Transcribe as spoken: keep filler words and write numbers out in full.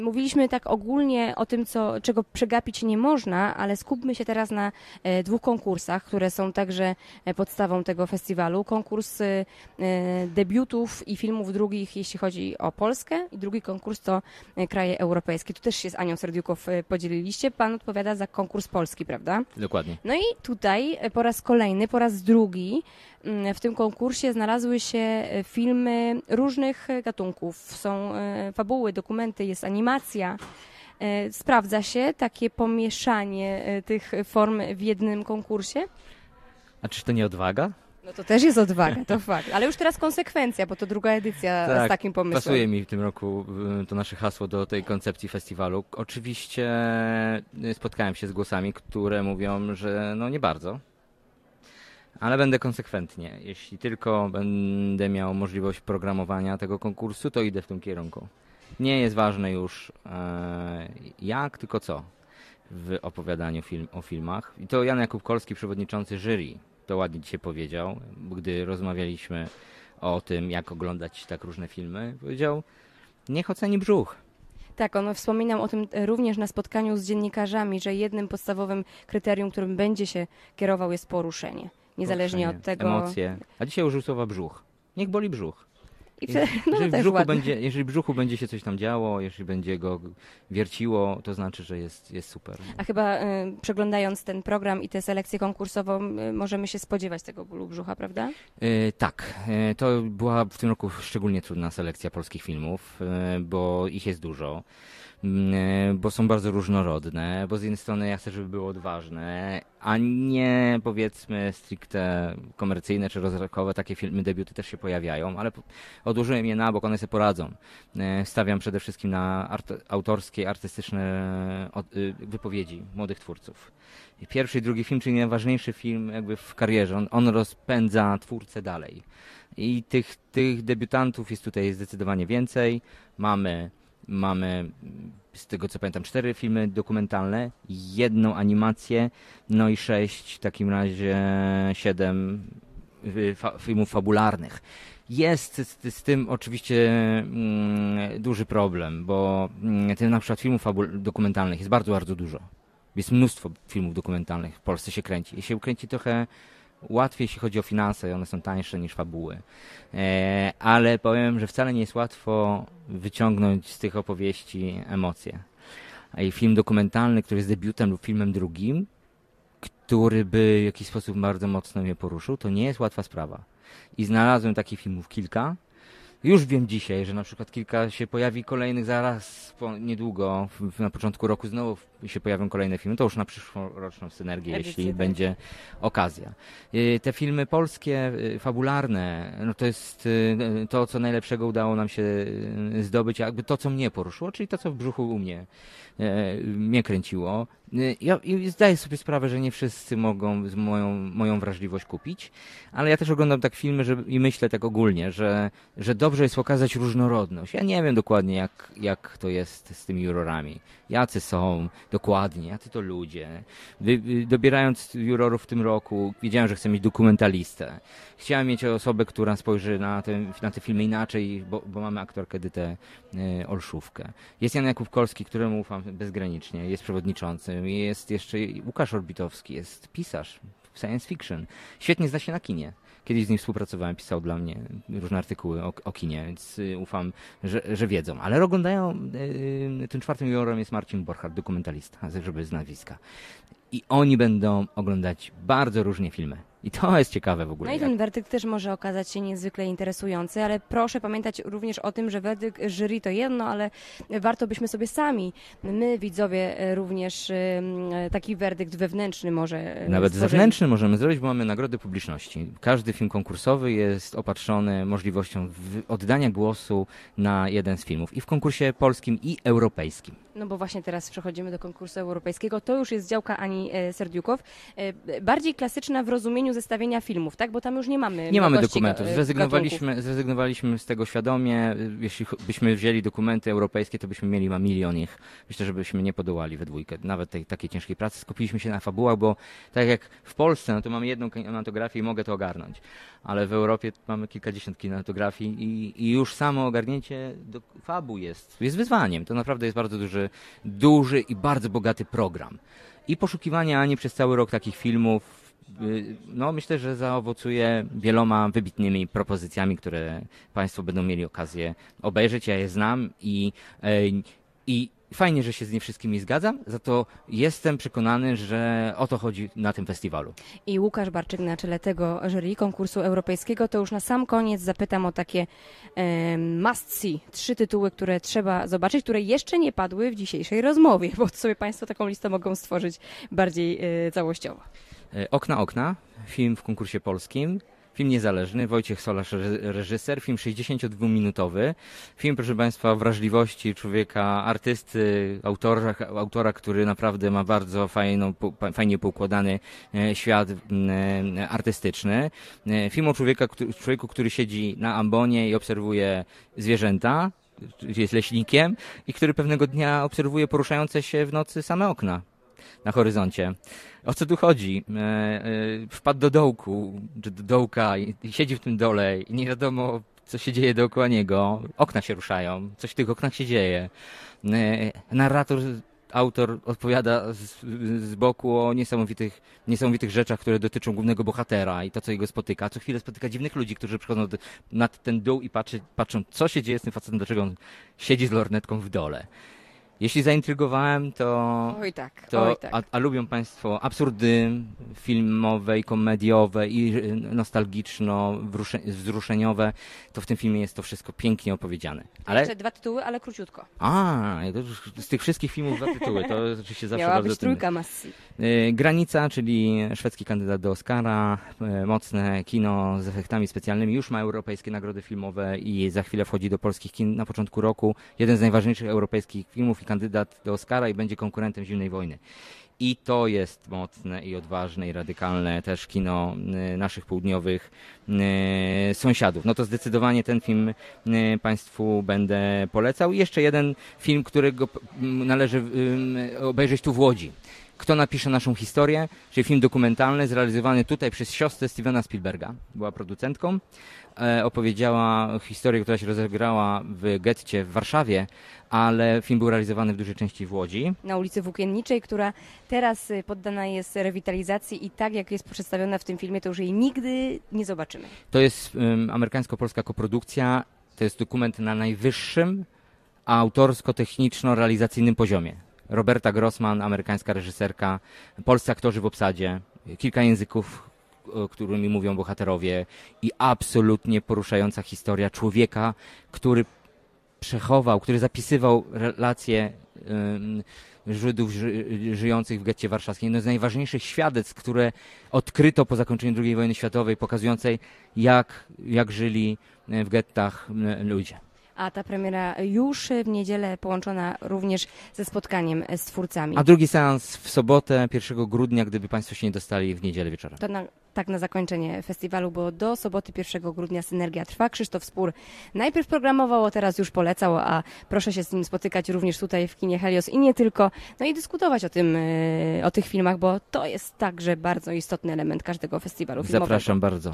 Mówiliśmy tak ogólnie o tym, co, czego przegapić nie można, ale skupmy się teraz na e, dwóch konkursach, które są także e, podstawą tego festiwalu. Konkurs e, debiutów i filmów drugich, jeśli chodzi o Polskę, i drugi konkurs to e, kraje europejskie. Tu też się z Anią Serdiukow e, podzieliliście. Pan odpowiada za konkurs polski, prawda? Dokładnie. No i tutaj e, po raz kolejny, po raz drugi w tym konkursie znalazły się filmy różnych gatunków. Są e, fabuły, dokumenty, jest animacja. E, sprawdza się takie pomieszanie e, tych form w jednym konkursie? A czyż to nie odwaga? No to też jest odwaga, to fakt. Ale już teraz konsekwencja, bo to druga edycja tak, z takim pomysłem. Pasuje mi w tym roku to nasze hasło do tej koncepcji festiwalu. Oczywiście spotkałem się z głosami, które mówią, że no nie bardzo. Ale będę konsekwentnie. Jeśli tylko będę miał możliwość programowania tego konkursu, to idę w tym kierunku. Nie jest ważne już e, jak, tylko co w opowiadaniu film, o filmach. I to Jan Jakub Kolski, przewodniczący jury, to ładnie dzisiaj powiedział, gdy rozmawialiśmy o tym, jak oglądać tak różne filmy. Powiedział, niech oceni brzuch. Tak, on wspominał o tym również na spotkaniu z dziennikarzami, że jednym podstawowym kryterium, którym będzie się kierował, jest poruszenie. Niezależnie od tego... Emocje. A dzisiaj użył słowa brzuch. Niech boli brzuch. I wtedy, no jeżeli, w też brzuchu będzie, jeżeli w brzuchu będzie się coś tam działo, jeżeli będzie go wierciło, to znaczy, że jest, jest super. A chyba y, przeglądając ten program i tę selekcję konkursową y, możemy się spodziewać tego bólu brzucha, prawda? Yy, tak. Yy, to była w tym roku szczególnie trudna selekcja polskich filmów, yy, bo ich jest dużo. Bo są bardzo różnorodne, bo z jednej strony ja chcę, żeby były odważne, a nie powiedzmy stricte komercyjne czy rozrywkowe, takie filmy, debiuty też się pojawiają, ale odłożyłem je na bok, one sobie poradzą. Stawiam przede wszystkim na art- autorskie, artystyczne wypowiedzi młodych twórców. Pierwszy i drugi film, czyli najważniejszy film jakby w karierze, on, on rozpędza twórcę dalej. I tych, tych debiutantów jest tutaj zdecydowanie więcej. Mamy Mamy, z tego co pamiętam, cztery filmy dokumentalne, jedną animację, no i sześć, w takim razie siedem fa- filmów fabularnych. Jest z, z tym oczywiście mm, duży problem, bo mm, tym na przykład filmów fabul- dokumentalnych jest bardzo, bardzo dużo. Jest mnóstwo filmów dokumentalnych, w Polsce się kręci. I się kręci trochę łatwiej, jeśli chodzi o finanse, one są tańsze niż fabuły. E, ale powiem, że wcale nie jest łatwo wyciągnąć z tych opowieści emocje. A i film dokumentalny, który jest debiutem lub filmem drugim, który by w jakiś sposób bardzo mocno mnie poruszył, to nie jest łatwa sprawa. I znalazłem takich filmów kilka. Już wiem dzisiaj, że na przykład kilka się pojawi kolejnych zaraz, po, niedługo, w, na początku roku znowu się pojawią kolejne filmy, to już na przyszłoroczną synergię, Edycję, jeśli tak. będzie okazja. Y, te filmy polskie, y, fabularne, no to jest y, to, co najlepszego udało nam się y, zdobyć, jakby to, co mnie poruszyło, czyli to, co w brzuchu u mnie y, mnie kręciło. Y, ja i zdaję sobie sprawę, że nie wszyscy mogą z moją, moją wrażliwość kupić, ale ja też oglądam tak filmy że, i myślę tak ogólnie, że, że dobrze jest pokazać różnorodność. Ja nie wiem dokładnie, jak, jak to jest z tymi jurorami. Jacy są dokładnie, jacy to ludzie. Wy, wy, dobierając jurorów w tym roku, wiedziałem, że chcę mieć dokumentalistę. Chciałem mieć osobę, która spojrzy na te, na te filmy inaczej, bo, bo mamy aktorkę Edytę y, Olszówkę. Jest Jan Jakub Kolski, któremu ufam bezgranicznie, jest przewodniczącym. Jest jeszcze Łukasz Orbitowski, jest pisarz science fiction. Świetnie zna się na kinie. Kiedyś z nim współpracowałem, pisał dla mnie różne artykuły o, o kinie, więc y, ufam, że, że wiedzą. Ale oglądają, y, tym czwartym jurorem jest Marcin Borchardt, dokumentalista, żeby z nazwiska. I oni będą oglądać bardzo różnie filmy. I to jest ciekawe w ogóle. No i ten werdykt też może okazać się niezwykle interesujący, ale proszę pamiętać również o tym, że werdykt jury to jedno, ale warto byśmy sobie sami, my widzowie również taki werdykt wewnętrzny może Nawet stworzyli. zewnętrzny możemy zrobić, bo mamy nagrody publiczności. Każdy film konkursowy jest opatrzony możliwością oddania głosu na jeden z filmów i w konkursie polskim i europejskim. No bo właśnie teraz przechodzimy do konkursu europejskiego. To już jest działka Ani e, Serdiukow. E, bardziej klasyczna w rozumieniu zestawienia filmów, tak? Bo tam już nie mamy Nie mamy mnogości dokumentów. ga- Zrezygnowaliśmy, zrezygnowaliśmy z tego świadomie. Jeśli ch- byśmy wzięli dokumenty europejskie, to byśmy mieli ma milion ich. Myślę, że byśmy nie podołali we dwójkę nawet tej takiej ciężkiej pracy. Skupiliśmy się na fabułach, bo tak jak w Polsce, no to mamy jedną kinematografię i mogę to ogarnąć. Ale w Europie mamy kilkadziesiąt kinematografii i, i już samo ogarnięcie do fabuł jest, jest wyzwaniem. To naprawdę jest bardzo duży, duży i bardzo bogaty program. I poszukiwanie Ani przez cały rok takich filmów, y, no myślę, że zaowocuje wieloma wybitnymi propozycjami, które Państwo będą mieli okazję obejrzeć. Ja je znam i, y, i fajnie, że się z nie wszystkimi zgadzam, za to jestem przekonany, że o to chodzi na tym festiwalu. I Łukasz Barczyk na czele tego jury konkursu europejskiego. To już na sam koniec zapytam o takie e, must see. Trzy tytuły, które trzeba zobaczyć, które jeszcze nie padły w dzisiejszej rozmowie, bo sobie Państwo taką listę mogą stworzyć bardziej e, całościowo. Y, Okna, okna, film w konkursie polskim. Film niezależny, Wojciech Solarz reżyser, film sześćdziesięciodwuminutowy. Film, proszę Państwa, o wrażliwości człowieka, artysty, autora, autora, który naprawdę ma bardzo fajną, fajnie poukładany świat artystyczny. Film o człowieka, człowieku, który siedzi na ambonie i obserwuje zwierzęta, jest leśnikiem i który pewnego dnia obserwuje poruszające się w nocy same okna na horyzoncie. O co tu chodzi? E, e, wpadł do dołku, czy do dołka i, i siedzi w tym dole i nie wiadomo, co się dzieje dookoła niego. Okna się ruszają, coś w tych oknach się dzieje. E, narrator, autor odpowiada z, z boku o niesamowitych, niesamowitych rzeczach, które dotyczą głównego bohatera i to, co jego spotyka. Co chwilę spotyka dziwnych ludzi, którzy przychodzą do, nad ten dół i patrzy, patrzą, co się dzieje z tym facetem, dlaczego on siedzi z lornetką w dole. Jeśli zaintrygowałem, to... Oj tak, to oj tak. A, a lubią Państwo absurdy filmowe i komediowe i nostalgiczno-wzruszeniowe, to w tym filmie jest to wszystko pięknie opowiedziane. Ale... Jeszcze dwa tytuły, ale króciutko. A, to już z tych wszystkich filmów dwa tytuły, to oczywiście zawsze Miała bardzo być trudne. trójka must see. Y, Granica, czyli szwedzki kandydat do Oscara, y, mocne kino z efektami specjalnymi, już ma europejskie nagrody filmowe i za chwilę wchodzi do polskich kin na początku roku. Jeden z najważniejszych europejskich filmów i kandydat do Oscara i będzie konkurentem Zimnej Wojny. I to jest mocne i odważne i radykalne też kino y, naszych południowych y, sąsiadów. No to zdecydowanie ten film y, Państwu będę polecał. I jeszcze jeden film, którego p- m, należy y, obejrzeć tu w Łodzi. Kto napisze naszą historię, czyli film dokumentalny zrealizowany tutaj przez siostrę Stevena Spielberga. Była producentką. E, opowiedziała historię, która się rozegrała w getcie w Warszawie, ale film był realizowany w dużej części w Łodzi. Na ulicy Włókienniczej, która teraz y, poddana jest rewitalizacji i tak jak jest przedstawiona w tym filmie, to już jej nigdy nie zobaczymy. To jest um, amerykańsko-polska koprodukcja. To jest dokument na najwyższym autorsko-techniczno-realizacyjnym poziomie. Roberta Grossman, amerykańska reżyserka, polscy aktorzy w obsadzie, kilka języków, o którymi mówią bohaterowie i absolutnie poruszająca historia człowieka, który przechował, który zapisywał relacje um, Żydów ży, żyjących w getcie warszawskim. Jedno z najważniejszych świadectw, które odkryto po zakończeniu drugiej wojny światowej, pokazującej jak, jak żyli w gettach ludzie. A ta premiera już w niedzielę połączona również ze spotkaniem z twórcami. A drugi seans w sobotę, pierwszego grudnia, gdyby Państwo się nie dostali w niedzielę wieczorem. To na, tak na zakończenie festiwalu, bo do soboty pierwszego grudnia Synergia trwa. Krzysztof Spór najpierw programował, a teraz już polecał, a proszę się z nim spotykać również tutaj w kinie Helios i nie tylko, no i dyskutować o tym, o tych filmach, bo to jest także bardzo istotny element każdego festiwalu filmowego. Zapraszam bardzo.